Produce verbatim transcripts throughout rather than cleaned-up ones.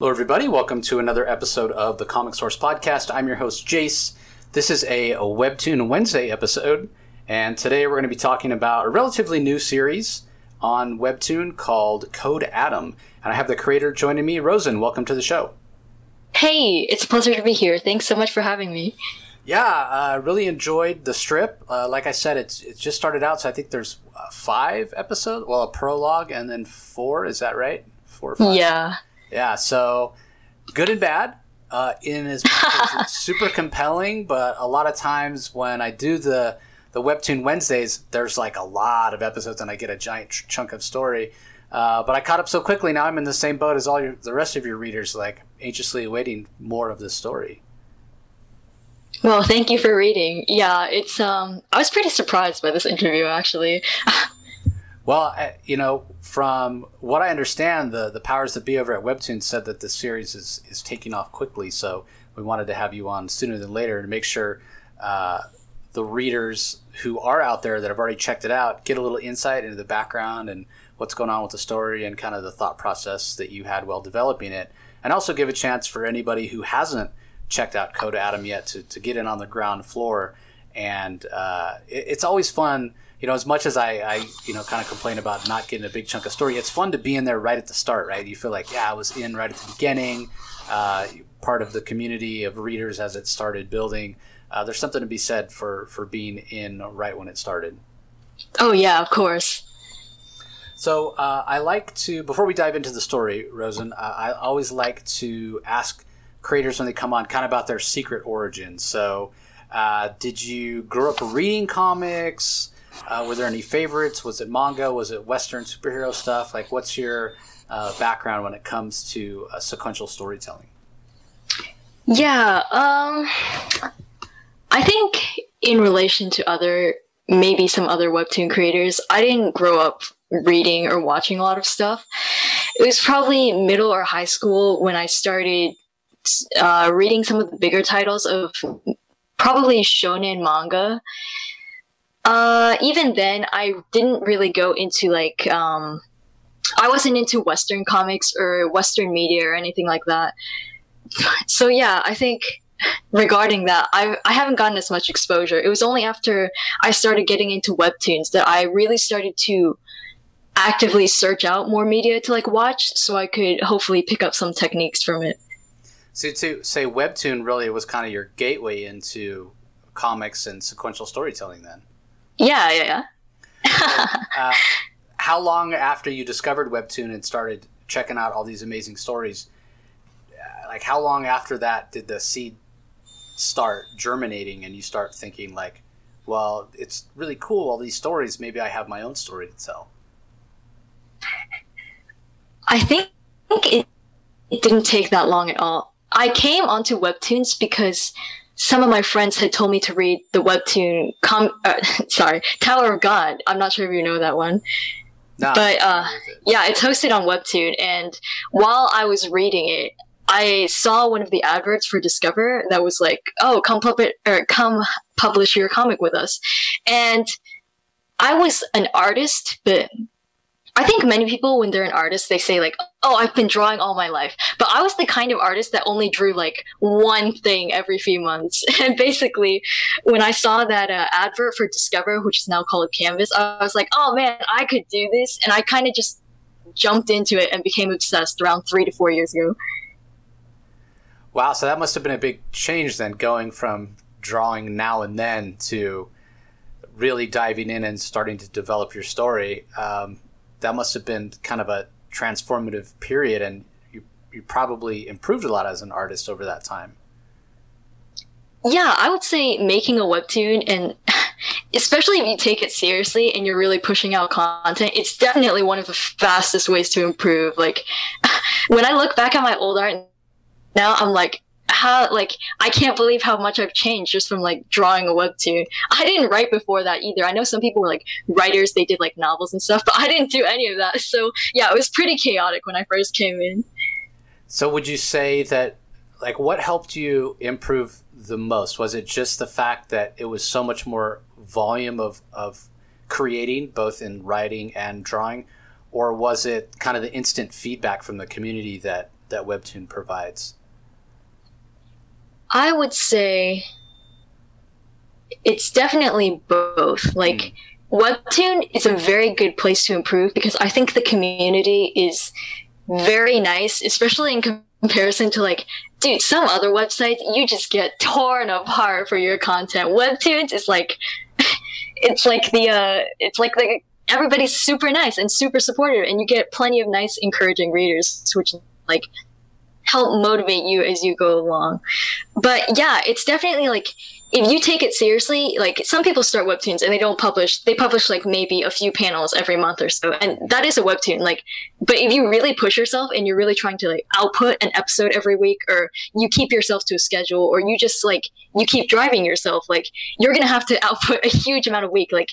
Hello, everybody. Welcome to another episode of the Comic Source Podcast. I'm your host, Jace. This is a, a Webtoon Wednesday episode, and today we're going to be talking about a relatively new series on Webtoon called Code Atom. And I have the creator joining me, Rosen. Welcome to the show. Hey, it's a pleasure to be here. Thanks so much for having me. Yeah, I uh, really enjoyed the strip. Uh, like I said, it's it just started out, so I think there's uh, five episodes. Well, a prologue and then four. Is that right? Four or five? Yeah. Yeah, so good and bad. Uh, in as much as it's super compelling, but a lot of times when I do the the Webtoon Wednesdays, there's like a lot of episodes and I get a giant ch- chunk of story. Uh, but I caught up so quickly, now I'm in the same boat as all your, the rest of your readers, like anxiously awaiting more of this story. Well, thank you for reading. Yeah, it's um, I was pretty surprised by this interview, actually. Well, you know, from what I understand, the, the powers that be over at Webtoon said that this series is, is taking off quickly, so we wanted to have you on sooner than later to make sure uh, the readers who are out there that have already checked it out get a little insight into the background and what's going on with the story and kind of the thought process that you had while developing it, and also give a chance for anybody who hasn't checked out Code Atom yet to, to get in on the ground floor. And uh, it, it's always fun. You know, as much as I, I, you know, kind of complain about not getting a big chunk of story, it's fun to be in there right at the start, right? You feel like, yeah, I was in right at the beginning, uh, part of the community of readers as it started building. Uh, there's something to be said for, for being in right when it started. Oh, yeah, of course. So uh, I like to, before we dive into the story, Rosen, uh, I always like to ask creators when they come on kind of about their secret origins. So uh, did you grow up reading comics? Uh, were there any favorites? Was it manga? Was it Western superhero stuff? Like, what's your uh, background when it comes to uh, sequential storytelling? Yeah, um, I think in relation to other, maybe some other Webtoon creators, I didn't grow up reading or watching a lot of stuff. It was probably middle or high school when I started uh, reading some of the bigger titles of probably shonen manga. Uh, even then, I didn't really go into like, um, I wasn't into Western comics or Western media or anything like that. So yeah, I think regarding that, I I haven't gotten as much exposure. It was only after I started getting into Webtoons that I really started to actively search out more media to like watch, so I could hopefully pick up some techniques from it. So to say Webtoon really was kind of your gateway into comics and sequential storytelling then? Yeah, yeah, yeah. uh, how long after you discovered Webtoon and started checking out all these amazing stories, uh, like how long after that did the seed start germinating and you start thinking like, well, it's really cool, all these stories, maybe I have my own story to tell? I think it, it didn't take that long at all. I came onto Webtoons because some of my friends had told me to read the Webtoon, com- uh, sorry, Tower of God. I'm not sure if you know that one. Nah, but uh, yeah, it's hosted on Webtoon. And while I was reading it, I saw one of the adverts for Discover that was like, oh, come, pub- or come publish your comic with us. And I was an artist, but I think many people, when they're an artist, they say like, oh, I've been drawing all my life. But I was the kind of artist that only drew like one thing every few months. And basically, when I saw that uh, advert for Discover, which is now called Canvas, I was like, oh man, I could do this. And I kind of just jumped into it and became obsessed around three to four years ago. Wow, so that must have been a big change then, going from drawing now and then to really diving in and starting to develop your story. Um, that must have been kind of a transformative period, and you you probably improved a lot as an artist over that time. Yeah, I would say making a webtoon, and especially if you take it seriously and you're really pushing out content, it's definitely one of the fastest ways to improve. Like, when I look back at my old art now, I'm like, how, like, I can't believe how much I've changed just from, like, drawing a webtoon. I didn't write before that either. I know some people were, like, writers, they did, like, novels and stuff, but I didn't do any of that. So, yeah, it was pretty chaotic when I first came in. So would you say that, like, what helped you improve the most? Was it just the fact that it was so much more volume of, of creating, both in writing and drawing? Or was it kind of the instant feedback from the community that that Webtoon provides? I would say it's definitely both. Like, mm. Webtoon is a very good place to improve because I think the community is very nice, especially in com- comparison to, like, dude, some other websites, you just get torn apart for your content. Webtoons is like, it's like the, uh, it's like the, everybody's super nice and super supportive, and you get plenty of nice, encouraging readers, which, like, help motivate you as you go along. But yeah, it's definitely like, if you take it seriously, like, some people start webtoons and they don't publish, they publish like maybe a few panels every month or so, and that is a webtoon. Like, but if you really push yourself and you're really trying to like output an episode every week, or you keep yourself to a schedule, or you just like, you keep driving yourself, like, you're gonna have to output a huge amount a week. Like,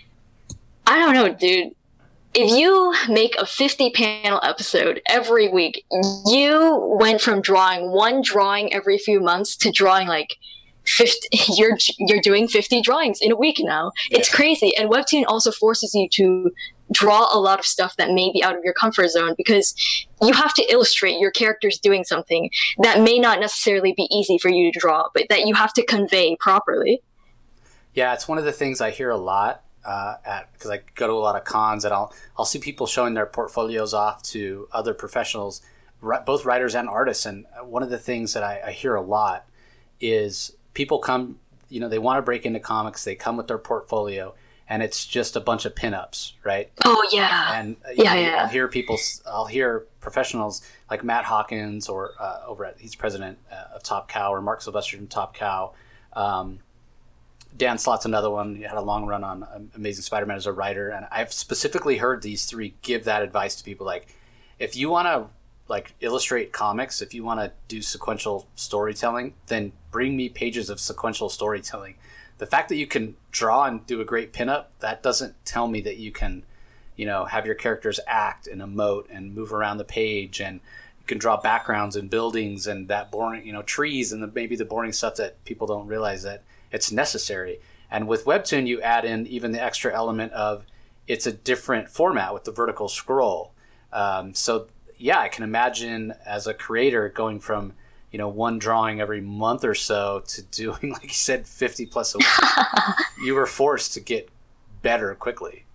I don't know, dude. If you make a fifty panel episode every week, you went from drawing one drawing every few months to drawing like fifty, you're you're doing fifty drawings in a week now. Yeah. It's crazy. And Webtoon also forces you to draw a lot of stuff that may be out of your comfort zone, because you have to illustrate your characters doing something that may not necessarily be easy for you to draw, but that you have to convey properly. Yeah, it's one of the things I hear a lot uh, at because I go to a lot of cons, and I'll I'll see people showing their portfolios off to other professionals, both writers and artists. And one of the things that I, I hear a lot is people come, you know, they want to break into comics. They come with their portfolio, and it's just a bunch of pinups, right? Oh yeah, and uh, yeah, know, yeah. I'll hear people, I'll hear professionals like Matt Hawkins, or uh, over at he's president uh, of Top Cow, or Mark Sylvester from Top Cow. Um, Dan Slott's another one. He had a long run on um, Amazing Spider-Man as a writer, and I've specifically heard these three give that advice to people. Like, if you want to like illustrate comics, if you want to do sequential storytelling, then bring me pages of sequential storytelling. The fact that you can draw and do a great pinup, that doesn't tell me that you can, you know, have your characters act and emote and move around the page, and you can draw backgrounds and buildings and that boring, you know, trees and the, maybe the boring stuff that people don't realize that it's necessary. And with Webtoon, you add in even the extra element of it's a different format with the vertical scroll. Um, so yeah, I can imagine as a creator going from, you know, one drawing every month or so to doing, like you said, fifty plus a week. You were forced to get better quickly.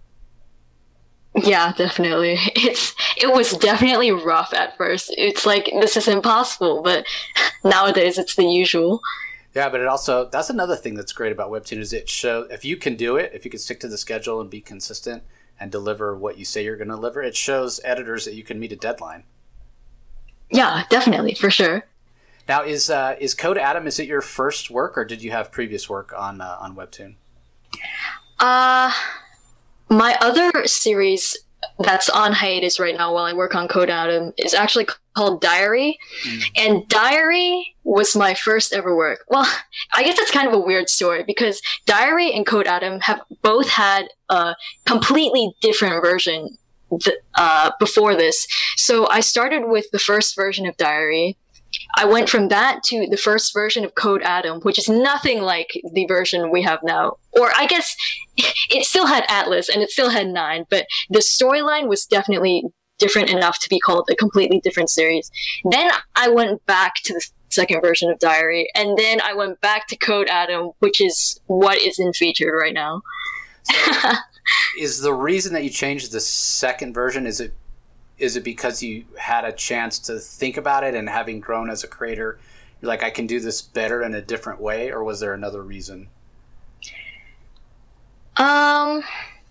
Yeah, definitely. It's it was definitely rough at first. It's like, this is impossible, but nowadays it's the usual. Yeah, but it also, that's another thing that's great about Webtoon, is it show if you can do it, if you can stick to the schedule and be consistent and deliver what you say you're going to deliver, it shows editors that you can meet a deadline. Yeah, definitely, for sure. Now, is uh, is Code Atom, is it your first work, or did you have previous work on uh, on Webtoon? Uh, my other series that's on hiatus right now while I work on Code Atom is actually called Diary. Mm. And Diary was my first ever work. Well, I guess it's kind of a weird story, because Diary and Code Atom have both had a completely different version th- uh, before this. So I started with the first version of Diary. I went from that to the first version of Code Atom, which is nothing like the version we have now. Or I guess it still had Atlas and it still had Nine, but the storyline was definitely different enough to be called a completely different series. Then I went back to the second version of Diary, and then I went back to Code Atom, which is what is in featured right now. So, is the reason that you changed the second version, is it Is it because you had a chance to think about it, and having grown as a creator, you're like, I can do this better in a different way, or was there another reason? Um,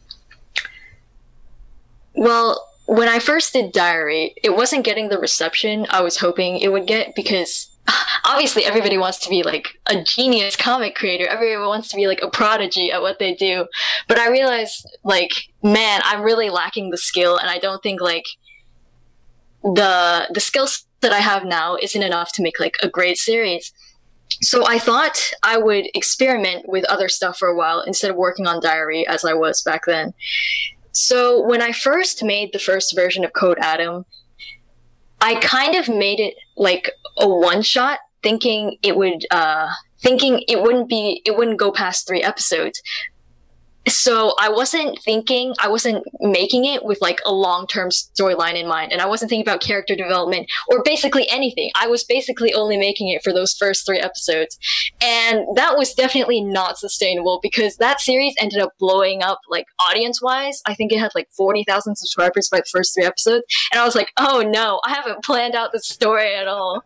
well, when I first did Diary, it wasn't getting the reception I was hoping it would get, because obviously everybody wants to be like a genius comic creator. Everyone wants to be like a prodigy at what they do. But I realized, like, man, I'm really lacking the skill, and I don't think like the the skills that I have now isn't enough to make like a great series. So I thought I would experiment with other stuff for a while instead of working on Diary as I was back then. So when I first made the first version of Code Atom, I kind of made it like a one shot, thinking it would uh thinking it wouldn't be it wouldn't go past three episodes. So I wasn't thinking, I wasn't making it with like a long-term storyline in mind, and I wasn't thinking about character development or basically anything. I was basically only making it for those first three episodes. And that was definitely not sustainable because that series ended up blowing up like audience-wise. I think it had like forty thousand subscribers by the first three episodes. And I was like, oh no, I haven't planned out the story at all.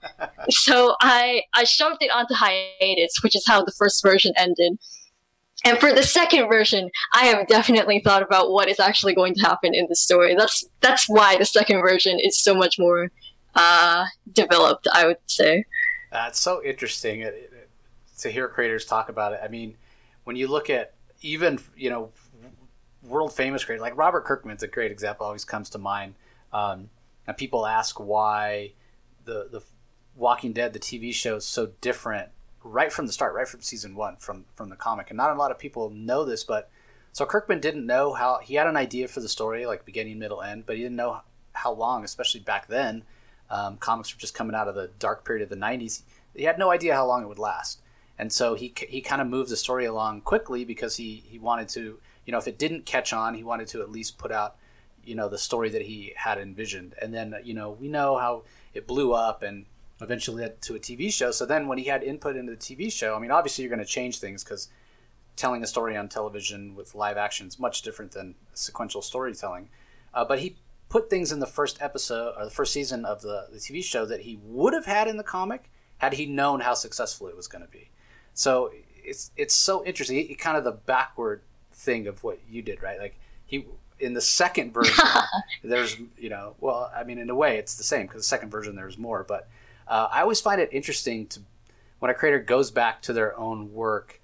So I, I shoved it onto hiatus, which is how the first version ended. And for the second version, I have definitely thought about what is actually going to happen in the story. That's that's why the second version is so much more uh, developed, I would say. That's so interesting it, it, to hear creators talk about it. I mean, when you look at even, you know, world famous creators, like Robert Kirkman's a great example, always comes to mind. Um, and people ask why the, the Walking Dead, the T V show, is so different right from the start, right from season one, from from the comic. And not a lot of people know this, but so Kirkman didn't know how, he had an idea for the story, like beginning, middle, end, but he didn't know how long, especially back then. Um, comics were just coming out of the dark period of the nineties. He had no idea how long it would last. And so he he kind of moved the story along quickly because he, he wanted to, you know, if it didn't catch on, he wanted to at least put out, you know, the story that he had envisioned. And then, you know, we know how it blew up and eventually led to a T V show. So then when he had input into the T V show, I mean, obviously you're going to change things because telling a story on television with live action is much different than sequential storytelling. Uh, but he put things in the first episode or the first season of the, the T V show that he would have had in the comic had he known how successful it was going to be. So it's it's so interesting. It, it kind of the backward thing of what you did, right? Like he in the second version, there's, you know, well, I mean, in a way it's the same because the second version there's more, but Uh, I always find it interesting to when a creator goes back to their own work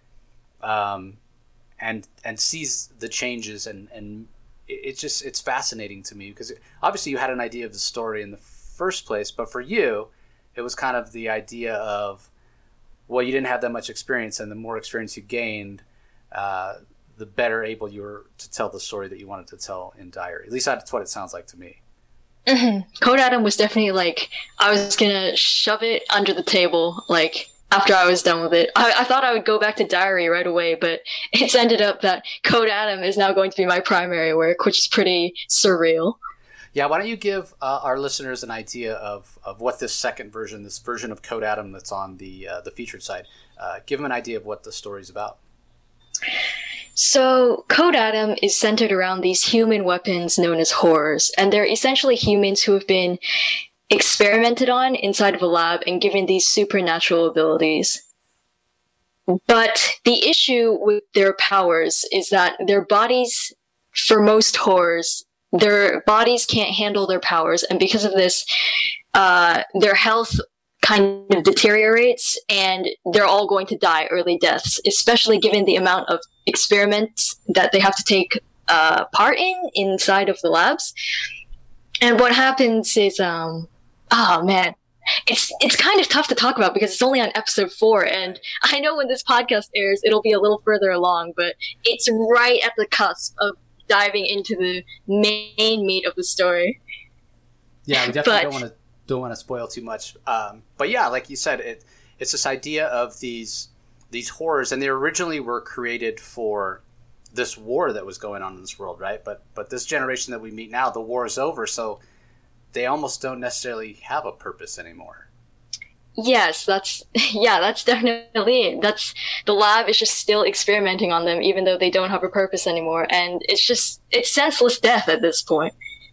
um, and and sees the changes, and and it, it's just it's fascinating to me because obviously you had an idea of the story in the first place, but for you it was kind of the idea of, well, you didn't have that much experience, and the more experience you gained, uh, the better able you were to tell the story that you wanted to tell in Diary. At least that's what it sounds like to me. Mm-hmm. Code Adam was definitely like, I was gonna shove it under the table, like, after I was done with it. I, I thought I would go back to Diary right away, but it's ended up that Code Adam is now going to be my primary work, which is pretty surreal. Yeah, why don't you give uh, our listeners an idea of, of what this second version, this version of Code Adam that's on the uh, the featured side, uh, give them an idea of what the story's about. So, Code Adam is centered around these human weapons known as horrors, and they're essentially humans who have been experimented on inside of a lab and given these supernatural abilities. But the issue with their powers is that their bodies, for most horrors, their bodies can't handle their powers, and because of this, uh, their health kind of deteriorates, and they're all going to die early deaths, especially given the amount of experiments that they have to take uh, part in inside of the labs. And what happens is, um, oh man, it's it's kind of tough to talk about because it's only on episode four, and I know when this podcast airs, it'll be a little further along, but it's right at the cusp of diving into the main meat of the story. Yeah, we definitely but, don't want to don't want to spoil too much. Um, but yeah, like you said, it it's this idea of these these horrors, and they originally were created for this war that was going on in this world, right? But but this generation that we meet now, the war is over, so they almost don't necessarily have a purpose anymore. Yes, that's yeah, that's definitely it. That's the lab is just still experimenting on them, even though they don't have a purpose anymore, and it's just it's senseless death at this point.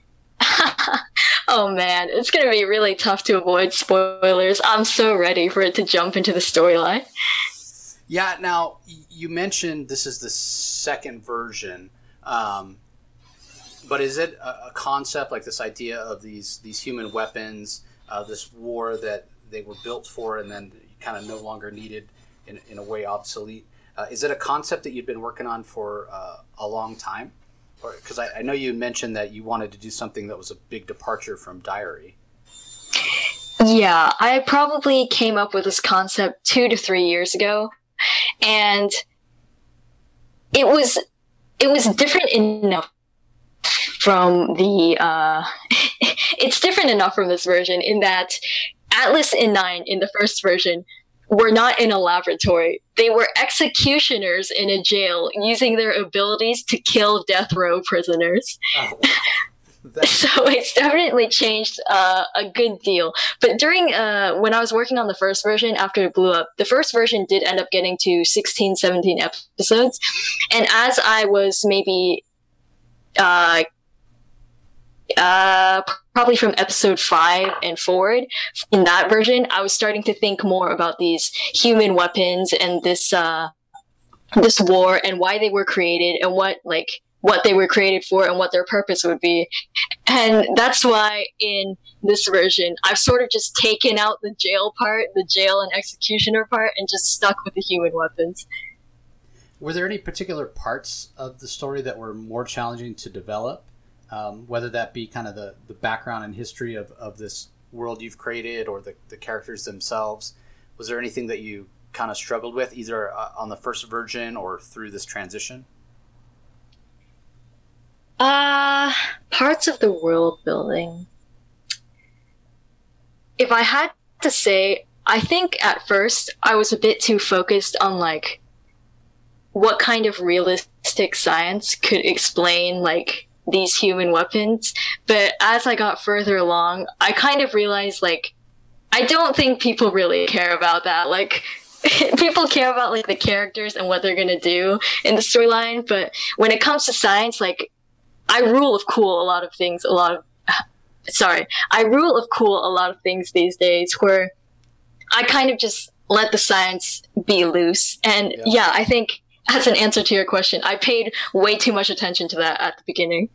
Oh man, it's gonna be really tough to avoid spoilers. I'm so ready for it to jump into the storyline. Yeah, now you mentioned this is the second version, um, but is it a, a concept like this idea of these these human weapons, uh, this war that they were built for and then kind of no longer needed, in in a way obsolete? Uh, is it a concept that you've been working on for uh, a long time? Because I, I know you mentioned that you wanted to do something that was a big departure from Diary. Yeah, I probably came up with this concept two to three years ago, and it was it was different enough from the uh, it's different enough from this version in that Atlas and Nine in the first version were not in a laboratory. They were executioners in a jail using their abilities to kill death row prisoners. Oh, wow. So it's definitely changed uh, a good deal. But during uh, when I was working on the first version after it blew up, the first version did end up getting to sixteen, seventeen episodes. And as I was maybe uh, uh, probably from episode five and forward in that version, I was starting to think more about these human weapons and this uh, this war and why they were created and what like what they were created for and what their purpose would be. And that's why in this version, I've sort of just taken out the jail part, the jail and executioner part, and just stuck with the human weapons. Were there any particular parts of the story that were more challenging to develop? Um, whether that be kind of the, the background and history of, of this world you've created or the, the characters themselves? Was there anything that you kind of struggled with, either uh, on the first version or through this transition? Uh, parts of the world building. If I had to say, I think at first I was a bit too focused on like what kind of realistic science could explain like these human weapons. But as I got further along, I kind of realized like I don't think people really care about that. Like people care about like the characters and what they're gonna do in the storyline. But when it comes to science, like I rule of cool a lot of things, a lot of, sorry, I rule of cool a lot of things these days where I kind of just let the science be loose. And yeah, yeah I think as an answer to your question, I paid way too much attention to that at the beginning.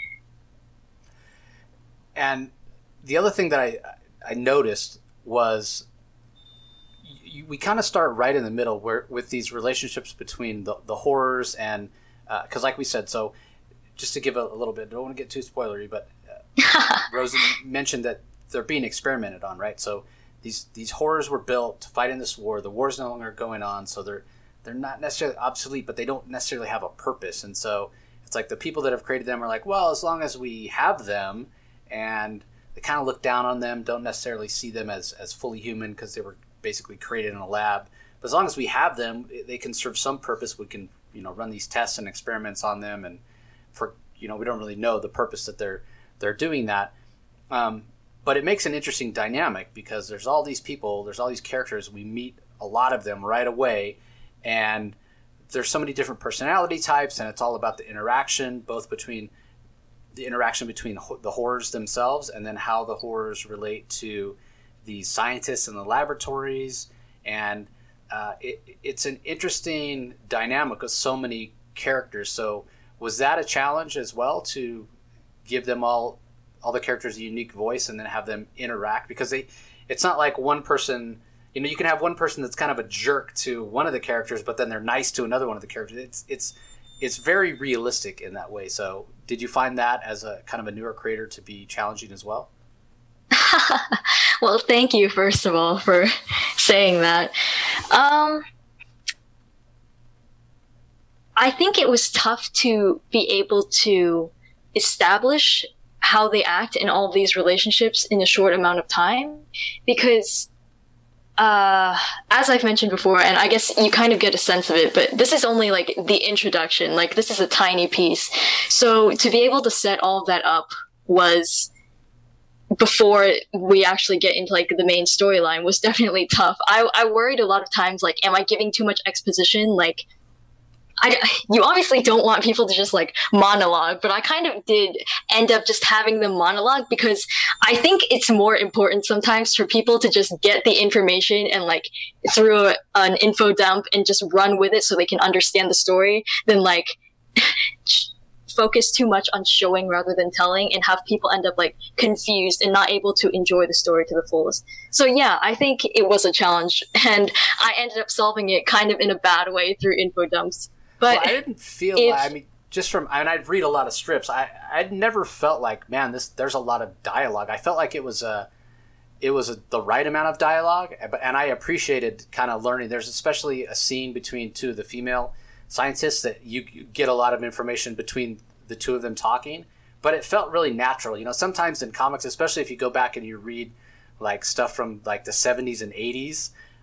And the other thing that I, I noticed was you, we kind of start right in the middle where with these relationships between the, the horrors and, because uh, like we said, so just to give a, a little bit, don't want to get too spoilery, but uh, Rosie mentioned that they're being experimented on, right? So these these horrors were built to fight in this war. The war's no longer going on, so they're they're not necessarily obsolete, but they don't necessarily have a purpose. And so it's like the people that have created them are like, well, as long as we have them, and they kind of look down on them, don't necessarily see them as, as fully human because they were basically created in a lab. But as long as we have them, they can serve some purpose. We can, you know, run these tests and experiments on them, and for, you know, we don't really know the purpose that they're they're doing that. Um, but it makes an interesting dynamic because there's all these people, there's all these characters. We meet a lot of them right away, and there's so many different personality types, and it's all about the interaction, both between the interaction between the horrors themselves and then how the horrors relate to the scientists in the laboratories. And uh, it, it's an interesting dynamic of so many characters. So was that a challenge as well, to give them all all the characters a unique voice and then have them interact? Because they, it's not like one person, you know, you can have one person that's kind of a jerk to one of the characters, but then they're nice to another one of the characters. It's it's it's very realistic in that way. So did you find that as a kind of a newer creator to be challenging as well? Well, thank you, first of all, for saying that. Um, I think it was tough to be able to establish how they act in all of these relationships in a short amount of time, because uh, as I've mentioned before, and I guess you kind of get a sense of it, but this is only like the introduction, like this is a tiny piece. So to be able to set all of that up was, before we actually get into like the main storyline, was definitely tough. I, I worried a lot of times, like, am I giving too much exposition? Like, I, you obviously don't want people to just like monologue, but I kind of did end up just having them monologue because I think it's more important sometimes for people to just get the information and like through a, an info dump and just run with it so they can understand the story than like focus too much on showing rather than telling and have people end up like confused and not able to enjoy the story to the fullest. So yeah, I think it was a challenge, and I ended up solving it kind of in a bad way through info dumps. But well, I didn't feel if, like, I mean, just from, I mean, I'd read a lot of strips. I, I'd never felt like, man, this, there's a lot of dialogue. I felt like it was a, it was a, the right amount of dialogue, and I appreciated kind of learning. There's especially a scene between two of the female scientists that you, you get a lot of information between the two of them talking, but it felt really natural. You know, sometimes in comics, especially if you go back and you read like stuff from like the seventies and eighties,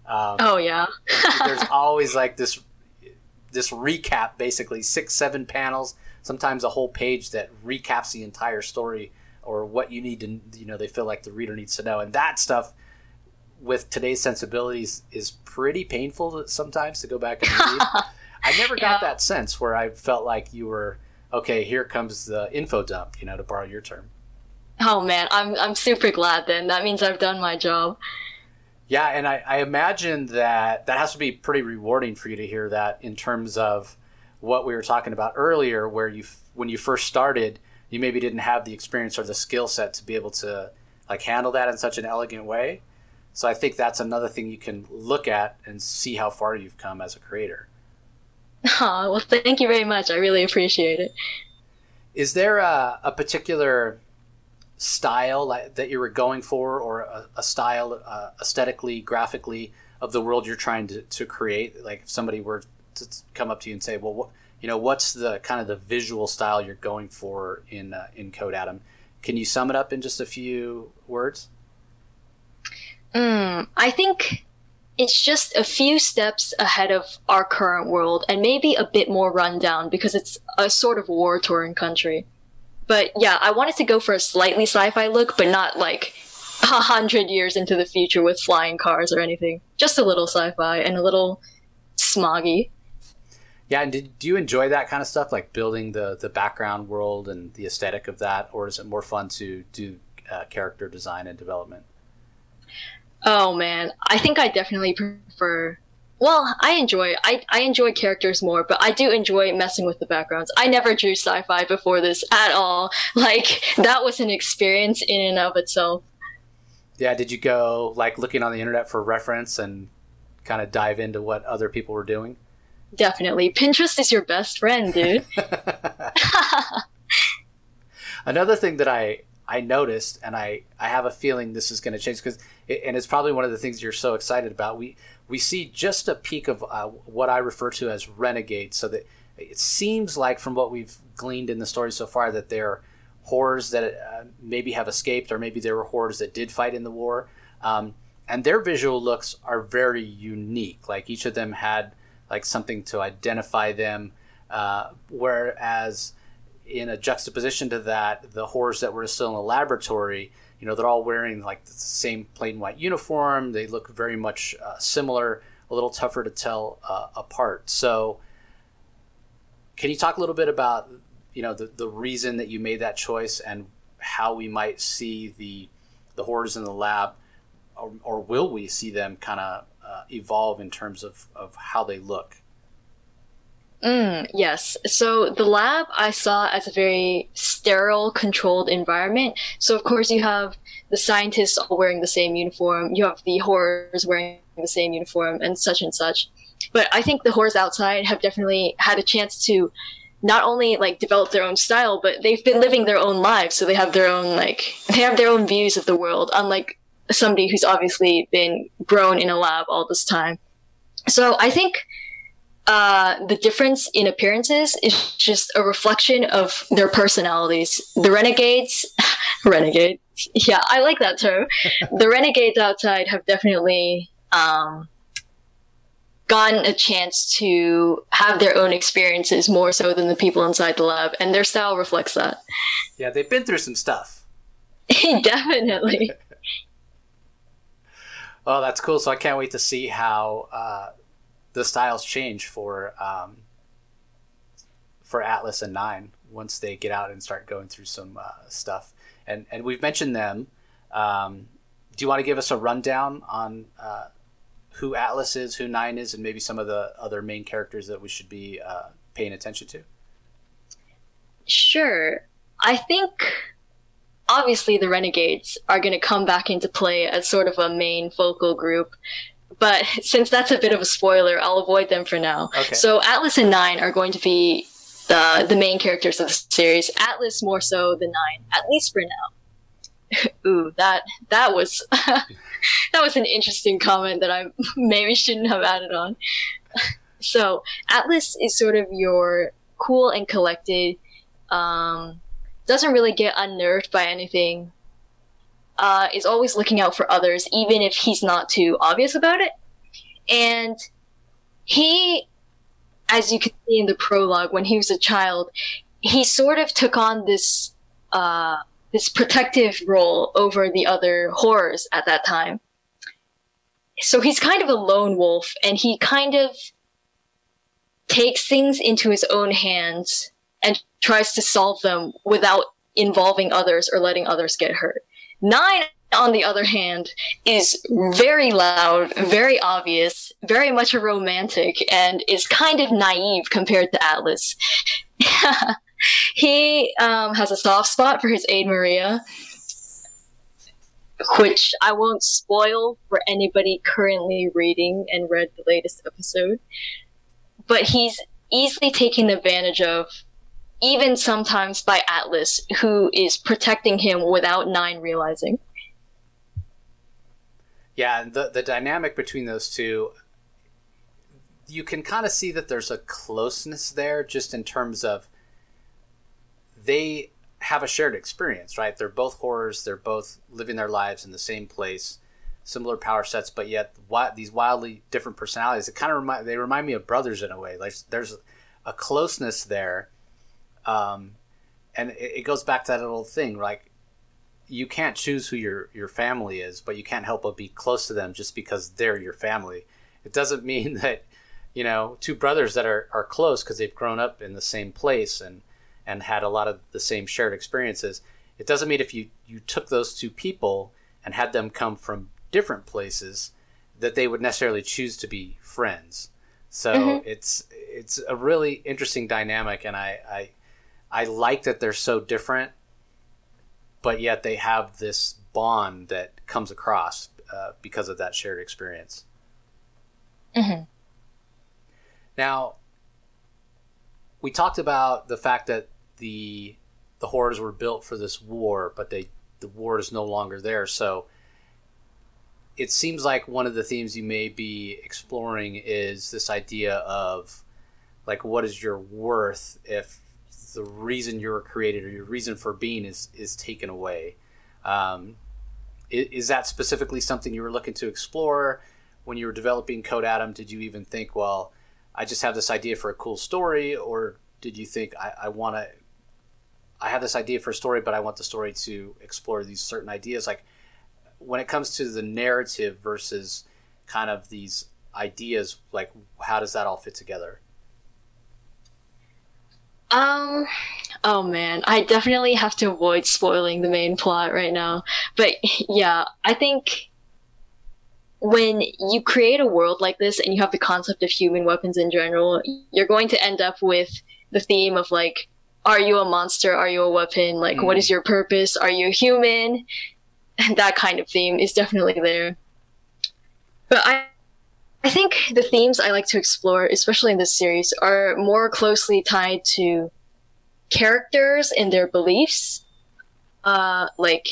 Um, Oh yeah. there's always like this this recap, basically six, seven panels, sometimes a whole page that recaps the entire story or what you need to, you know, they feel like the reader needs to know. And that stuff with today's sensibilities is pretty painful to, sometimes to go back and read. I never got Yeah. that sense where I felt like you were, okay, here comes the info dump, you know, to borrow your term. Oh man, I'm I'm super glad then. That means I've done my job. Yeah, and I, I imagine that that has to be pretty rewarding for you to hear that in terms of what we were talking about earlier, where you when you first started, you maybe didn't have the experience or the skill set to be able to like handle that in such an elegant way. So I think that's another thing you can look at and see how far you've come as a creator. Oh, well, thank you very much. I really appreciate it. Is there a, a particular style like, that you were going for, or a, a style uh, aesthetically, graphically of the world you're trying to, to create? Like if somebody were to come up to you and say, well, what, you know, what's the kind of the visual style you're going for in uh, in Code Atom? Can you sum it up in just a few words? Mm, I think it's just a few steps ahead of our current world and maybe a bit more rundown because it's a sort of war-torn country. But yeah, I wanted to go for a slightly sci-fi look, but not like a hundred years into the future with flying cars or anything. Just a little sci-fi and a little smoggy. Yeah, and did, do you enjoy that kind of stuff, like building the, the background world and the aesthetic of that, or is it more fun to do uh, character design and development? Oh man, I think I definitely prefer. Well, I enjoy I I enjoy characters more, but I do enjoy messing with the backgrounds. I never drew sci-fi before this at all. Like that was an experience in and of itself. Yeah, did you go like looking on the internet for reference and kind of dive into what other people were doing? Definitely. Pinterest is your best friend, dude. Another thing that I I noticed, and I, I have a feeling this is going to change, because it, and it's probably one of the things you're so excited about. We we see just a peek of uh, what I refer to as renegades. So that it seems like from what we've gleaned in the story so far that they're horrors that uh, maybe have escaped, or maybe there were horrors that did fight in the war. Um, and their visual looks are very unique. Like each of them had like something to identify them, uh, whereas in a juxtaposition to that, the horrors that were still in the laboratory, you know, they're all wearing like the same plain white uniform. They look very much uh, similar, a little tougher to tell uh, apart. So can you talk a little bit about, you know, the, the reason that you made that choice and how we might see the the horrors in the lab, or, or will we see them kind of uh, evolve in terms of, of how they look? Mm, yes. So the lab I saw as a very sterile, controlled environment. So of course you have the scientists all wearing the same uniform. You have the horrors wearing the same uniform and such and such. But I think the horrors outside have definitely had a chance to not only like develop their own style, but they've been living their own lives. So they have their own, like, they have their own views of the world, unlike somebody who's obviously been grown in a lab all this time. So I think Uh, the difference in appearances is just a reflection of their personalities. The renegades, renegades, yeah, I like that term. The renegades outside have definitely um, gotten a chance to have their own experiences more so than the people inside the lab, and their style reflects that. Yeah, they've been through some stuff. Definitely. Well, that's cool. So I can't wait to see how uh, the styles change for um, for Atlas and Nine once they get out and start going through some uh, stuff. And and we've mentioned them. Um, do you want to give us a rundown on uh, who Atlas is, who Nine is, and maybe some of the other main characters that we should be uh, paying attention to? Sure. I think obviously the Renegades are going to come back into play as sort of a main focal group. But since that's a bit of a spoiler, I'll avoid them for now. Okay. So Atlas and Nine are going to be the, the main characters of the series. Atlas more so than Nine, at least for now. Ooh, that that was that was an interesting comment that I maybe shouldn't have added on. So Atlas is sort of your cool and collected, um, doesn't really get unnerved by anything. Uh, is always looking out for others, even if he's not too obvious about it. And he, as you can see in the prologue, when he was a child, he sort of took on this uh, this protective role over the other horrors at that time. So he's kind of a lone wolf, and he kind of takes things into his own hands and tries to solve them without involving others or letting others get hurt. Nine, on the other hand, is very loud, very obvious, very much a romantic, and is kind of naive compared to Atlas. He um, has a soft spot for his aide Maria, which I won't spoil for anybody currently reading and read the latest episode. But he's easily taken advantage of, even sometimes by Atlas, who is protecting him without Nine realizing. Yeah, and the, the dynamic between those two, you can kind of see that there's a closeness there just in terms of they have a shared experience, right? They're both horrors. They're both living their lives in the same place, similar power sets, but yet wi- these wildly different personalities. It kind of remind they remind me of brothers in a way. Like there's a closeness there, um, and it, it goes back to that little thing. Like you can't choose who your your family is, but you can't help but be close to them just because they're your family. It doesn't mean that you know two brothers that are are close because they've grown up in the same place and. and had a lot of the same shared experiences. It doesn't mean if you, you took those two people and had them come from different places that they would necessarily choose to be friends. So mm-hmm. it's it's a really interesting dynamic, and I, I I like that they're so different, but yet they have this bond that comes across uh, because of that shared experience. Mm-hmm. Now, we talked about the fact that the the horrors were built for this war, but they the war is no longer there. So it seems like one of the themes you may be exploring is this idea of like, what is your worth if the reason you were created or your reason for being is is taken away? Um, is, is that specifically something you were looking to explore when you were developing Code Atom? Did you even think, well, I just have this idea for a cool story, or did you think I, I want to? I have this idea for a story, but I want the story to explore these certain ideas. Like when it comes to the narrative versus kind of these ideas, like how does that all fit together? Um, oh man, I definitely have to avoid spoiling the main plot right now. But yeah, I think when you create a world like this and you have the concept of human weapons in general, you're going to end up with the theme of like, are you a monster? Are you a weapon? Like, mm. what is your purpose? Are you human? And that kind of theme is definitely there. But I, I think the themes I like to explore, especially in this series, are more closely tied to characters and their beliefs. Uh, like,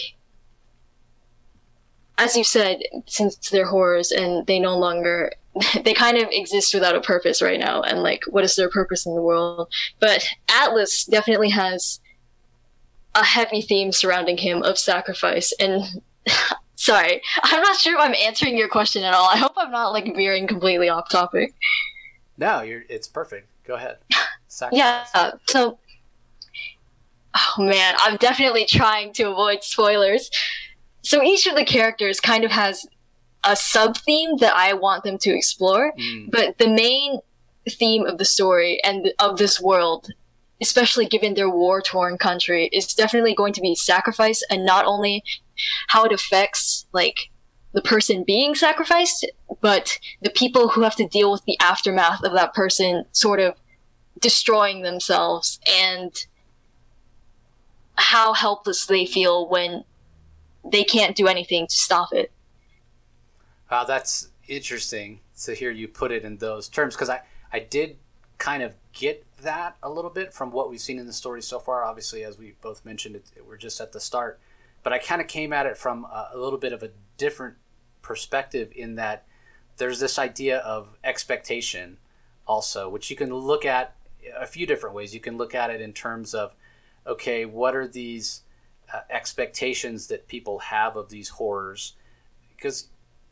as you said, since they're horrors and they no longer, they kind of exist without a purpose right now. And like, what is their purpose in the world? But Atlas definitely has a heavy theme surrounding him of sacrifice. And sorry, I'm not sure if I'm answering your question at all. I hope I'm not like veering completely off topic. No, you're, it's perfect. Go ahead. Sacrifice. Yeah. So, oh man, I'm definitely trying to avoid spoilers. So each of the characters kind of has a sub-theme that I want them to explore, mm. but the main theme of the story and of this world, especially given their war-torn country, is definitely going to be sacrifice, and not only how it affects like the person being sacrificed, but the people who have to deal with the aftermath of that person sort of destroying themselves, and how helpless they feel when they can't do anything to stop it. Wow, that's interesting to hear you put it in those terms, because I, I did kind of get that a little bit from what we've seen in the story so far. Obviously, as we both mentioned, it, we're just at the start. But I kind of came at it from a, a little bit of a different perspective, in that there's this idea of expectation also, which you can look at a few different ways. You can look at it in terms of, okay, what are these uh, expectations that people have of these horrors? Because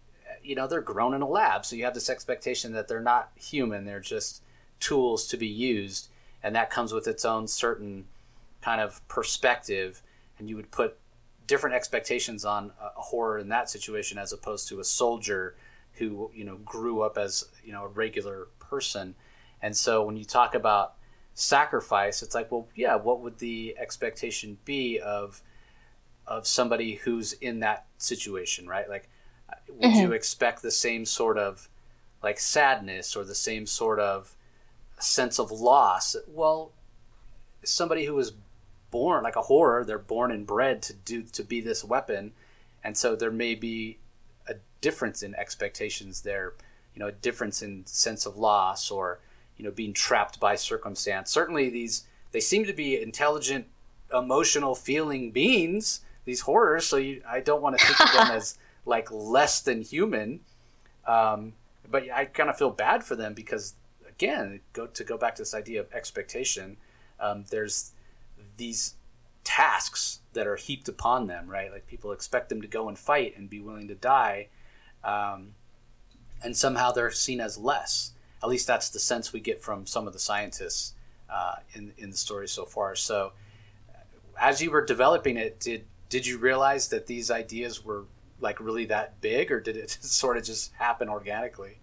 you know, they're grown in a lab. So you have this expectation that they're not human. They're just tools to be used. And that comes with its own certain kind of perspective. And you would put different expectations on a horror in that situation as opposed to a soldier who, you know, grew up as, you know, a regular person. And so when you talk about sacrifice, it's like, well, yeah, what would the expectation be of of somebody who's in that situation, right? Like, would mm-hmm. you expect the same sort of like sadness or the same sort of sense of loss? Well, somebody who was born like a horror, they're born and bred to do to be this weapon, and so there may be a difference in expectations there, you know, a difference in sense of loss or, you know, being trapped by circumstance. Certainly these, they seem to be intelligent, emotional, feeling beings, these horrors, so you, I don't want to think of them as like less than human, um, but I kind of feel bad for them because, again, go to go back to this idea of expectation, um, there's these tasks that are heaped upon them, right? Like people expect them to go and fight and be willing to die, um, and somehow they're seen as less. At least that's the sense we get from some of the scientists uh, in in the story so far. So, as you were developing it, did did you realize that these ideas were like really that big, or did it sort of just happen organically?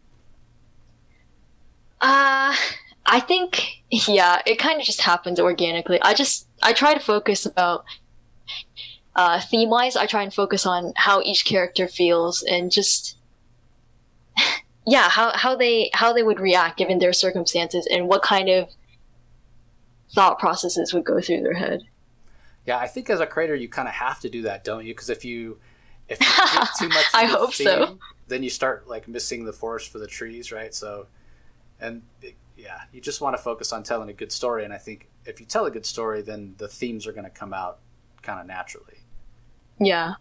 Uh, I think, yeah, it kind of just happened organically. I just, I try to focus about, uh, theme-wise, I try and focus on how each character feels and just, yeah, how, how they, how they would react given their circumstances and what kind of thought processes would go through their head. Yeah, I think as a creator, you kind of have to do that, don't you? Because if you, if you get too much I the hope theme, so. then you start like missing the forest for the trees, right? So, and it, yeah, you just want to focus on telling a good story. And I think if you tell a good story, then the themes are going to come out kind of naturally. Yeah.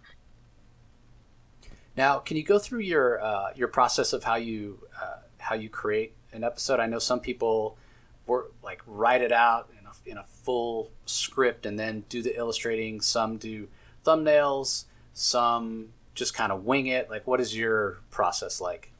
Now, can you go through your uh, your process of how you uh, how you create an episode? I know some people work, like write it out in a, in a full script and then do the illustrating. Some do thumbnails. Some just kind of wing it. Like, what is your process like?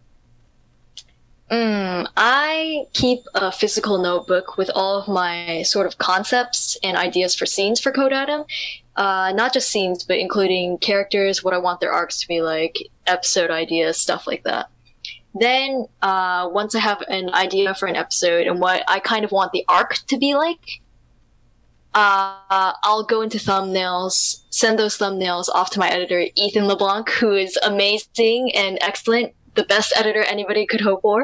Mm, I keep a physical notebook with all of my sort of concepts and ideas for scenes for Code Adam. Uh, not just scenes, but including characters, what I want their arcs to be like, episode ideas, stuff like that. Then, uh, once I have an idea for an episode and what I kind of want the arc to be like, uh, I'll go into thumbnails, send those thumbnails off to my editor, Ethan LeBlanc, who is amazing and excellent. The best editor anybody could hope for.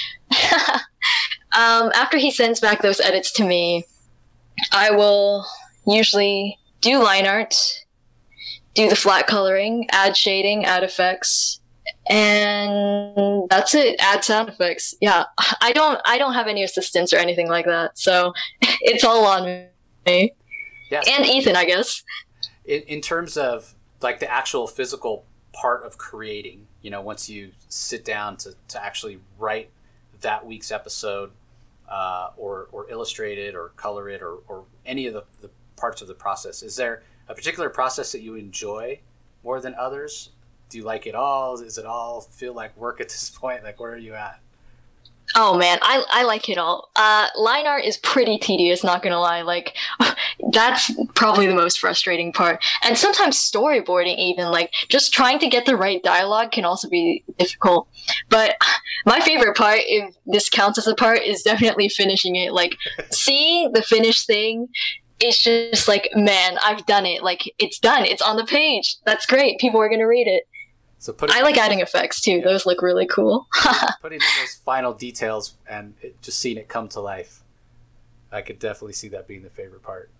um, after he sends back those edits to me, I will usually do line art, do the flat coloring, add shading, add effects, and that's it. Add sound effects. Yeah, I don't. I don't have any assistants or anything like that, so it's all on me. Yes. And Ethan, I guess. In, in terms of like the actual physical part of creating, you know, once you sit down to, to actually write that week's episode, uh, or or illustrate it or color it or, or any of the, the parts of the process, is there a particular process that you enjoy more than others? Do you like it all? Does it all feel like work at this point? Like, where are you at? Oh man, I I like it all. Uh, line art is pretty tedious, not gonna lie. Like, that's probably the most frustrating part. And sometimes storyboarding even, like, just trying to get the right dialogue can also be difficult. But my favorite part, if this counts as a part, is definitely finishing it. Like, seeing the finished thing, it's just like, man, I've done it. Like, it's done. It's on the page. That's great. People are gonna read it. So putting, I like adding effects too. Yeah. Those look really cool. Putting in those final details and it, just seeing it come to life. I could definitely see that being the favorite part.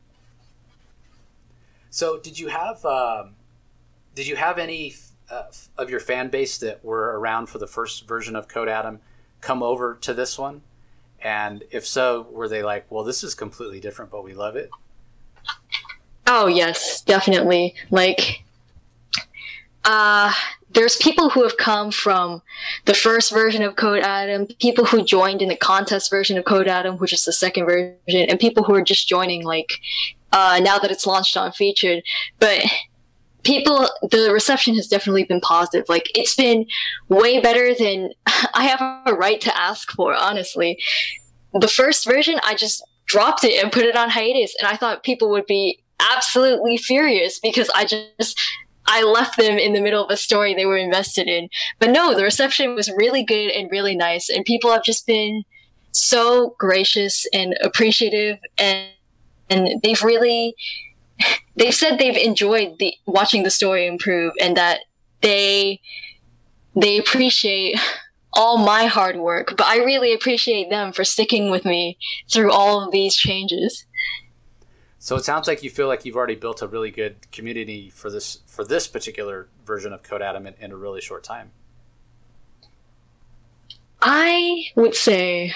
So did you have um, did you have any uh, of your fan base that were around for the first version of Code Adam come over to this one? And if so, were they like, well, this is completely different, but we love it? Oh, yes, definitely. Like... Uh, there's people who have come from the first version of Code Adam, people who joined in the contest version of Code Adam, which is the second version, and people who are just joining, like, uh, now that it's launched on Featured. But people, the reception has definitely been positive. Like, it's been way better than I have a right to ask for, honestly. The first version, I just dropped it and put it on hiatus, and I thought people would be absolutely furious because I just I left them in the middle of a story they were invested in. But no, the reception was really good and really nice, and people have just been so gracious and appreciative, and and they've really they've said they've enjoyed the watching the story improve, and that they they appreciate all my hard work, but I really appreciate them for sticking with me through all of these changes. So it sounds like you feel like you've already built a really good community for this for this particular version of Code Atom in, in a really short time. I would say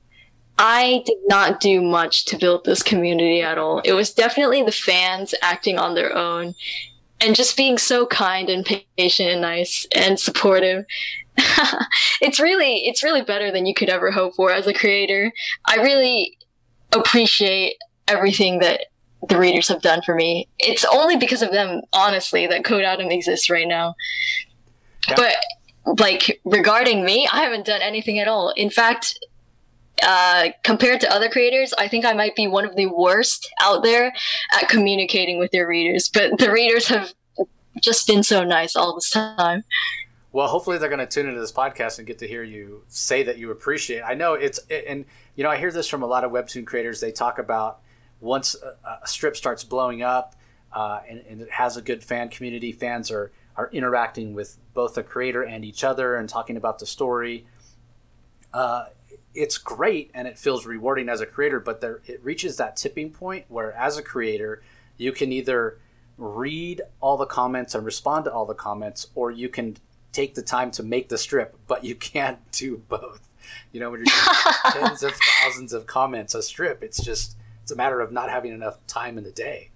I did not do much to build this community at all. It was definitely the fans acting on their own and just being so kind and patient and nice and supportive. it's really it's really better than you could ever hope for as a creator. I really appreciate everything that the readers have done for me. It's only because of them, honestly, that Code Atom exists right now. Yeah. But like, regarding me, I haven't done anything at all. In fact, uh, compared to other creators, I think I might be one of the worst out there at communicating with their readers. But the readers have just been so nice all this time. Well, hopefully they're going to tune into this podcast and get to hear you say that you appreciate. I know it's, and you know, I hear this from a lot of Webtoon creators. They talk about once a, a strip starts blowing up uh, and, and it has a good fan community, fans are, are interacting with both the creator and each other and talking about the story. Uh, it's great and it feels rewarding as a creator, but there, it reaches that tipping point where as a creator, you can either read all the comments and respond to all the comments, or you can take the time to make the strip, but you can't do both. You know, when you're getting tens of thousands of comments a strip, it's just, it's a matter of not having enough time in the day.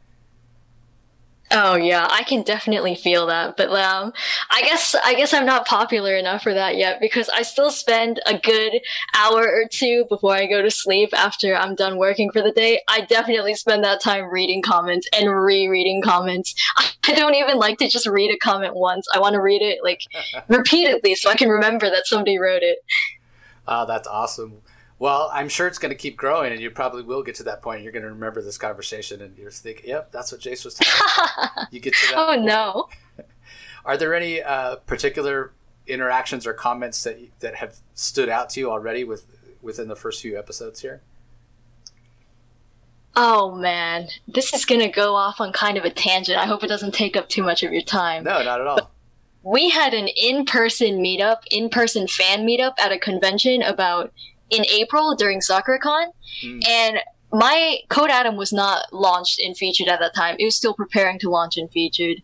Oh yeah, I can definitely feel that. But um, I guess I guess I'm not popular enough for that yet, because I still spend a good hour or two before I go to sleep after I'm done working for the day. I definitely spend that time reading comments and rereading comments. I don't even like to just read a comment once. I want to read it like repeatedly so I can remember that somebody wrote it. Oh, that's awesome. Well, I'm sure it's going to keep growing, and you probably will get to that point. You're going to remember this conversation, and you're thinking, yep, that's what Jace was talking about. You get to that Oh, point. no. Are there any uh, particular interactions or comments that that have stood out to you already with within the first few episodes here? Oh, man. This is going to go off on kind of a tangent. I hope it doesn't take up too much of your time. No, not at all. But we had an in-person meetup, in-person fan meetup at a convention about in April during SakuraCon, mm. and my Code Atom was not launched in Featured at that time. It was still preparing to launch in Featured.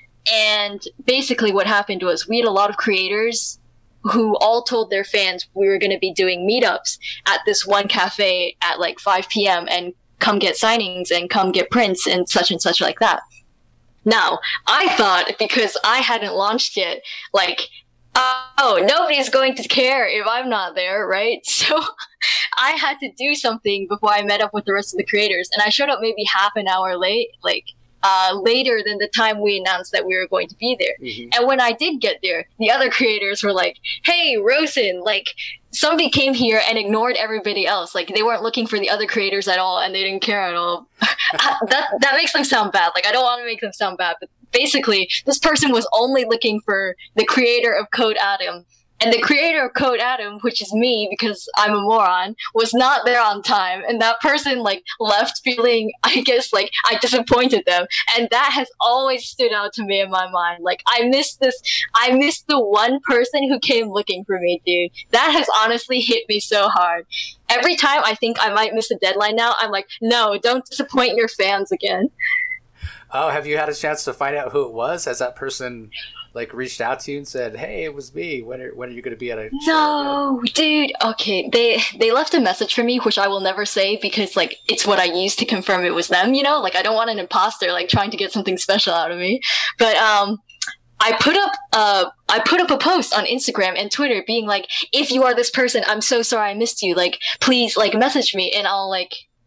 And basically what happened was we had a lot of creators who all told their fans we were going to be doing meetups at this one cafe at like five p.m. and come get signings and come get prints and such and such like that. Now, I thought because I hadn't launched yet, like, oh, nobody's going to care if I'm not there, right? So I had to do something before I met up with the rest of the creators. And I showed up maybe half an hour late, like uh, later than the time we announced that we were going to be there. Mm-hmm. And when I did get there, the other creators were like, hey, Rosen, like, somebody came here and ignored everybody else. Like, they weren't looking for the other creators at all, and they didn't care at all. that that makes them sound bad. Like, I don't want to make them sound bad, but basically, this person was only looking for the creator of Code Atom. And the creator of Code Atom, which is me because I'm a moron, was not there on time. And that person, like, left feeling, I guess, like, I disappointed them. And that has always stood out to me in my mind. Like, I missed this, I missed the one person who came looking for me, dude. That has honestly hit me so hard. Every time I think I might miss a deadline now, I'm like, no, don't disappoint your fans again. Oh, have you had a chance to find out who it was? Has that person like reached out to you and said, "Hey, it was me. When are when are you going to be at a show?" No, dude. Okay, they they left a message for me, which I will never say because like it's what I used to confirm it was them. You know, like I don't want an imposter like trying to get something special out of me. But um, I put up uh I put up a post on Instagram and Twitter being like, "If you are this person, I'm so sorry I missed you. Like, please like message me and I'll like."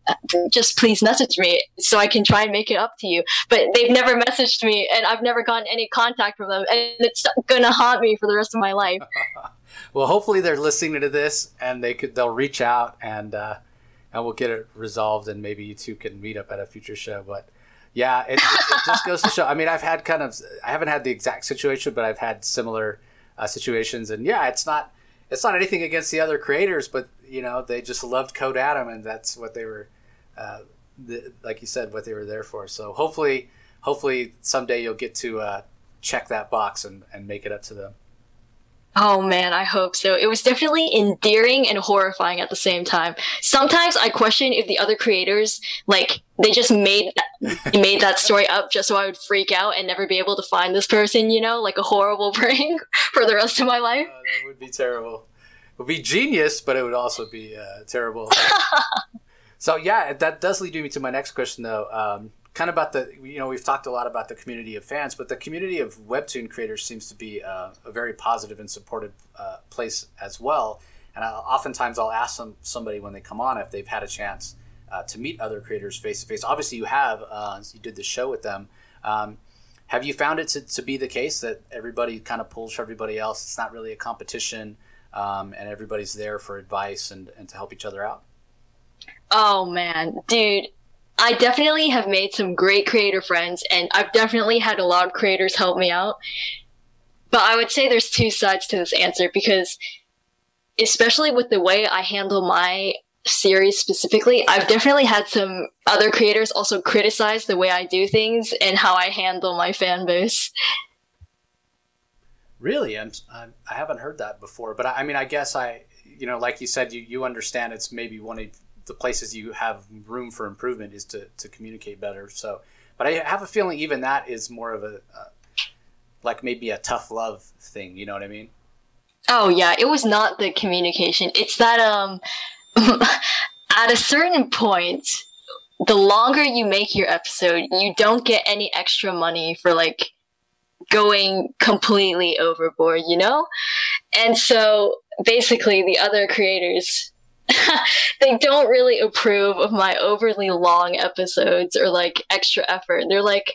just please message me so I can try and make it up to you. But they've never messaged me, and I've never gotten any contact from them, and it's gonna haunt me for the rest of my life. Well, hopefully they're listening to this, and they could they'll reach out, and uh, and we'll get it resolved, and maybe you two can meet up at a future show. But yeah, it, it, it just goes to show. I mean, I've had kind of I haven't had the exact situation, but I've had similar uh, situations, and yeah, it's not it's not anything against the other creators, but you know, they just loved Code Adam, and that's what they were, uh, the, like you said, what they were there for. So hopefully, hopefully someday you'll get to uh, check that box and, and make it up to them. Oh man, I hope so. It was definitely endearing and horrifying at the same time. Sometimes I question if the other creators, like, they just made that, made that story up just so I would freak out and never be able to find this person, you know, like a horrible prank for the rest of my life. Uh, that would be terrible. It would be genius, but it would also be uh, terrible. So yeah, that does lead me to my next question, though. Um, kind of about the, you know, we've talked a lot about the community of fans, but the community of Webtoon creators seems to be uh, a very positive and supportive uh, place as well. And I, oftentimes I'll ask some, somebody when they come on if they've had a chance uh, to meet other creators face to face. Obviously you have, uh, you did the show with them. Um, have you found it to, to be the case that everybody kind of pulls for everybody else? It's not really a competition, um, and everybody's there for advice and, and to help each other out? Oh man, dude. I definitely have made some great creator friends, and I've definitely had a lot of creators help me out. But I would say there's two sides to this answer, because especially with the way I handle my series specifically, I've definitely had some other creators also criticize the way I do things and how I handle my fan base. Really? I'm, I'm, I haven't heard that before. But I, I mean, I guess I, you know, like you said, you, you understand it's maybe one of the places you have room for improvement is to, to communicate better. So, but I have a feeling even that is more of a, uh, like maybe a tough love thing. You know what I mean? Oh yeah. It was not the communication. It's that, um, at a certain point, the longer you make your episode, you don't get any extra money for like going completely overboard, you know? And so basically the other creators, they don't really approve of my overly long episodes or like extra effort. They're like,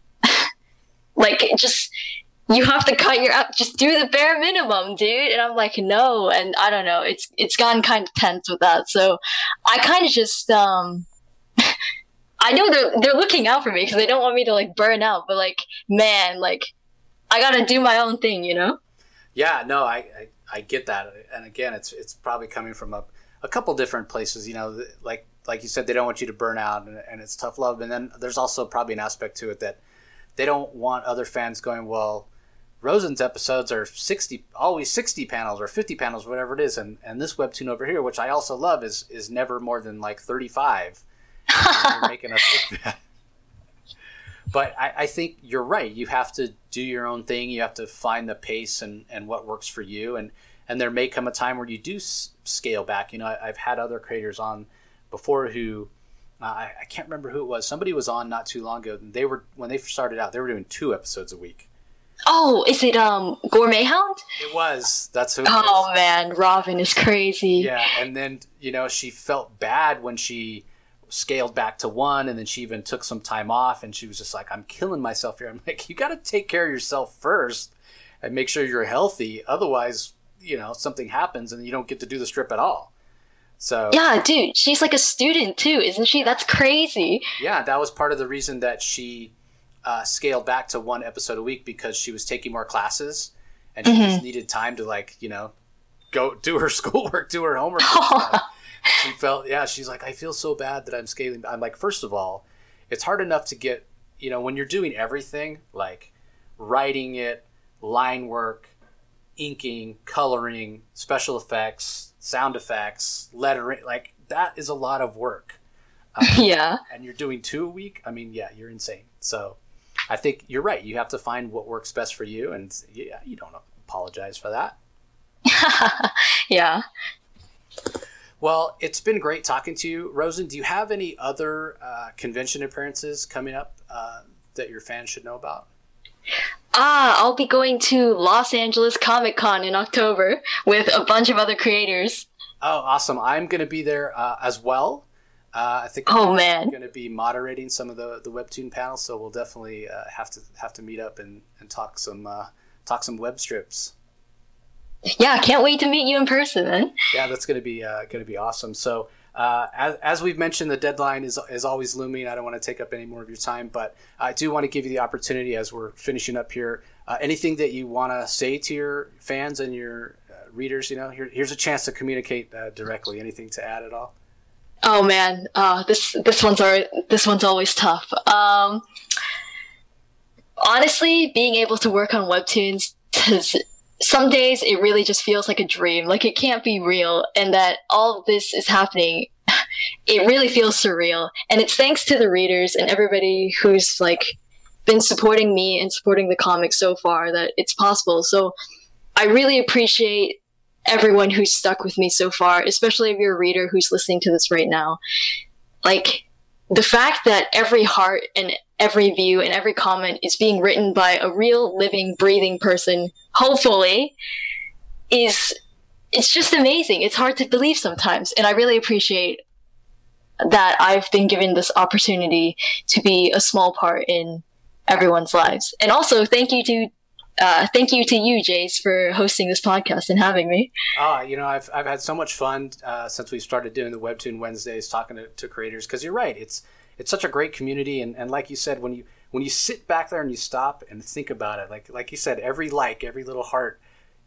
like just, you have to cut your up, just do the bare minimum, dude. And I'm like, no. And I don't know, it's, it's gotten kind of tense with that. So I kind of just, um, I know they're, they're looking out for me because they don't want me to like burn out, but like, man, like I gotta do my own thing, you know? Yeah, no, I, I, I get that. And again, it's, it's probably coming from a, a couple different places, you know, like like you said, they don't want you to burn out, and, and it's tough love. And then there's also probably an aspect to it that they don't want other fans going, well, Rosen's episodes are sixty, always sixty panels or fifty panels, whatever it is, and and this webtoon over here, which I also love, is is never more than like thirty-five. You're making us look bad. But I, I think you're right. You have to do your own thing. You have to find the pace and, and what works for you. And And there may come a time where you do s- scale back. You know, I, I've had other creators on before who, uh, I, I can't remember who it was. Somebody was on not too long ago. And they were, when they started out, they were doing two episodes a week. Oh, is it um Gourmet Hound? It was. That's who it Oh was. man, Robin is crazy. Yeah, and then, you know, she felt bad when she scaled back to one, and then she even took some time off, and she was just like, I'm killing myself here. I'm like, you got to take care of yourself first and make sure you're healthy. Otherwise, you know, something happens and you don't get to do the strip at all. So yeah, dude, she's like a student too, isn't she? That's crazy. Yeah, that was part of the reason that she uh, scaled back to one episode a week, because she was taking more classes and she mm-hmm. just needed time to, like, you know, go do her schoolwork, do her homework. She felt, yeah, she's like, I feel so bad that I'm scaling. I'm like, first of all, it's hard enough to get, you know, when you're doing everything, like writing it, line work, inking, coloring, special effects, sound effects, lettering, like that is a lot of work. Um, yeah. And you're doing two a week. I mean, yeah, you're insane. So I think you're right. You have to find what works best for you. And yeah, you don't apologize for that. Yeah. Well, it's been great talking to you. Rosen, do you have any other uh, convention appearances coming up uh, that your fans should know about? Ah, I'll be going to Los Angeles Comic Con in October with a bunch of other creators. Oh, awesome. I'm going to be there uh, as well. Uh, I think oh I'm man, going to be moderating some of the, the Webtoon panels, so we'll definitely uh, have to have to meet up and, and talk some uh, talk some web strips. Yeah, can't wait to meet you in person, man. Yeah, that's going to be uh, going to be awesome. So uh, as, as we've mentioned, the deadline is is always looming. I don't want to take up any more of your time, but I do want to give you the opportunity as we're finishing up here. Uh, anything that you want to say to your fans and your uh, readers, you know, here, here's a chance to communicate uh, directly. Anything to add at all? Oh man, uh, this this one's are this one's always tough. Um, honestly, being able to work on webtoons, because some days it really just feels like a dream, like it can't be real, and that all of this is happening. It really feels surreal, and it's thanks to the readers and everybody who's like been supporting me and supporting the comics so far that it's possible. So I really appreciate everyone who's stuck with me so far, especially if you're a reader who's listening to this right now. Like, the fact that every heart and every view and every comment is being written by a real living, breathing person, hopefully, is it's just amazing. It's hard to believe sometimes, and I really appreciate that I've been given this opportunity to be a small part in everyone's lives. And also, thank you to Uh, thank you to you, Jace, for hosting this podcast and having me. Ah, you know, I've I've had so much fun uh, since we started doing the Webtoon Wednesdays, talking to, to creators. Because you're right, it's it's such a great community, and, and like you said, when you when you sit back there and you stop and think about it, like like you said, every like, every little heart,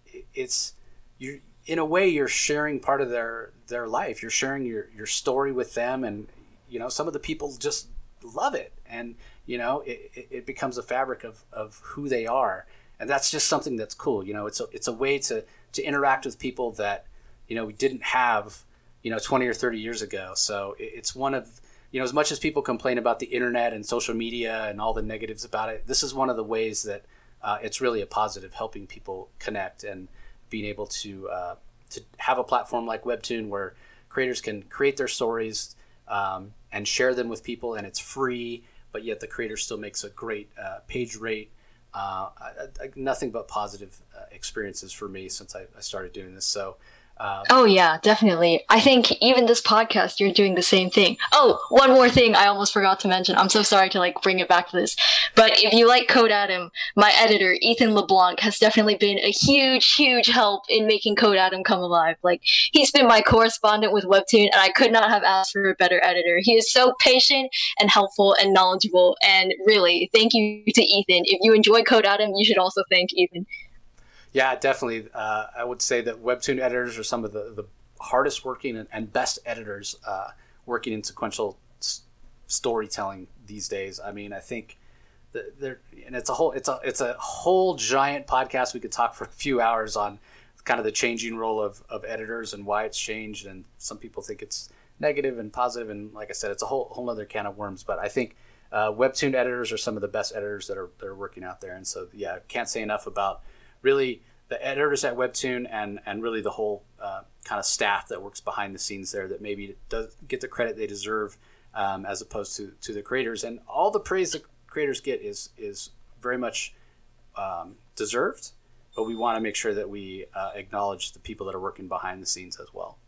it's you. In a way, you're sharing part of their their life. You're sharing your your story with them, and you know, some of the people just love it, and you know, it it, it becomes a fabric of of who they are. And that's just something that's cool. You know, it's a, it's a way to, to interact with people that, you know, we didn't have, you know, twenty or thirty years ago. So it's one of, you know, as much as people complain about the internet and social media and all the negatives about it, this is one of the ways that uh, it's really a positive, helping people connect and being able to, uh, to have a platform like Webtoon where creators can create their stories um, and share them with people, and it's free, but yet the creator still makes a great uh, page rate. Uh, I, I, nothing but positive uh, experiences for me since I, I started doing this. So, um, oh yeah, definitely. I think even this podcast, you're doing the same thing. Oh, one more thing I almost forgot to mention. I'm so sorry to like bring it back to this, but if you like Code Adam, my editor Ethan LeBlanc has definitely been a huge, huge help in making Code Adam come alive. Like, he's been my correspondent with Webtoon, and I could not have asked for a better editor. He is so patient and helpful and knowledgeable. And really, thank you to Ethan. If you enjoy Code Adam, you should also thank Ethan. Yeah, definitely. Uh, I would say that Webtoon editors are some of the, the hardest working and, and best editors uh, working in sequential s- storytelling these days. I mean, I think that they're, and it's a whole, it's a, it's a whole giant podcast. We could talk for a few hours on kind of the changing role of, of editors and why it's changed. And some people think it's negative and positive. And like I said, it's a whole, whole other can of worms. But I think uh, Webtoon editors are some of the best editors that are, that are working out there. And so, yeah, can't say enough about really the editors at Webtoon and, and really the whole uh, kind of staff that works behind the scenes there that maybe does get the credit they deserve um, as opposed to, to the creators. And all the praise the creators get is is very much um, deserved, but we want to make sure that we uh, acknowledge the people that are working behind the scenes as well.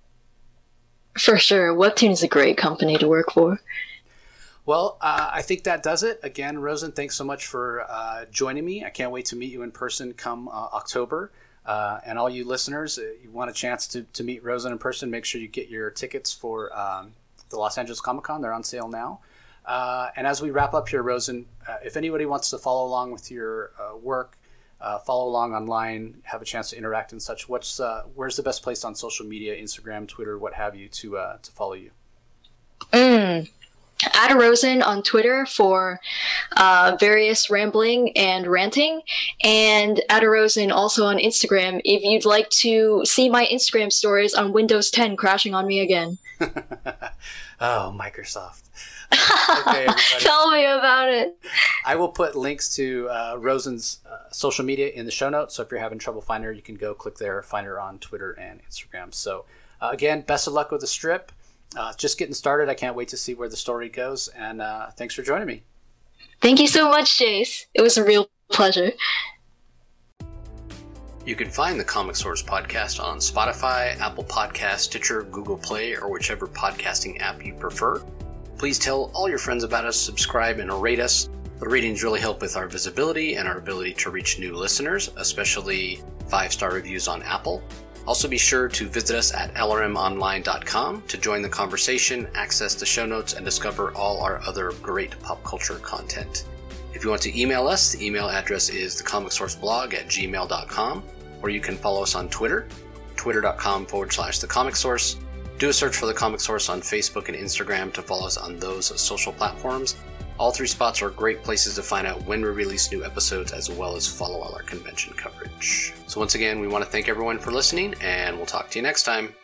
For sure. Webtoon is a great company to work for. Well, uh, I think that does it. Again, Rosen, thanks so much for uh, joining me. I can't wait to meet you in person come uh, October. Uh, and all you listeners, uh, you want a chance to, to meet Rosen in person, make sure you get your tickets for um, the Los Angeles Comic Con. They're on sale now. Uh, and as we wrap up here, Rosen, uh, if anybody wants to follow along with your uh, work, uh, follow along online, have a chance to interact and such, what's uh, where's the best place on social media, Instagram, Twitter, what have you, to uh, to follow you? Mm. Adarosen on Twitter for uh, various rambling and ranting, and Adarosen also on Instagram if you'd like to see my Instagram stories on Windows ten crashing on me again. Oh, Microsoft. Okay, tell me about it. I will put links to uh, Rosen's uh, social media in the show notes, so if you're having trouble finding her, you can go click there, find her on Twitter and Instagram. So uh, again, best of luck with the strip. Uh, just getting started. I can't wait to see where the story goes. And uh, thanks for joining me. Thank you so much, Jace. It was a real pleasure. You can find the Comic Source podcast on Spotify, Apple Podcasts, Stitcher, Google Play, or whichever podcasting app you prefer. Please tell all your friends about us, subscribe, and rate us. The ratings really help with our visibility and our ability to reach new listeners, especially five-star reviews on Apple. Also be sure to visit us at L R M online dot com to join the conversation, access the show notes, and discover all our other great pop culture content. If you want to email us, the email address is thecomicsourceblog at gmail dot com, or you can follow us on Twitter, twitter.com forward slash thecomicsource. Do a search for The Comic Source on Facebook and Instagram to follow us on those social platforms. All three spots are great places to find out when we release new episodes, as well as follow all our convention coverage. So once again, we want to thank everyone for listening, and we'll talk to you next time.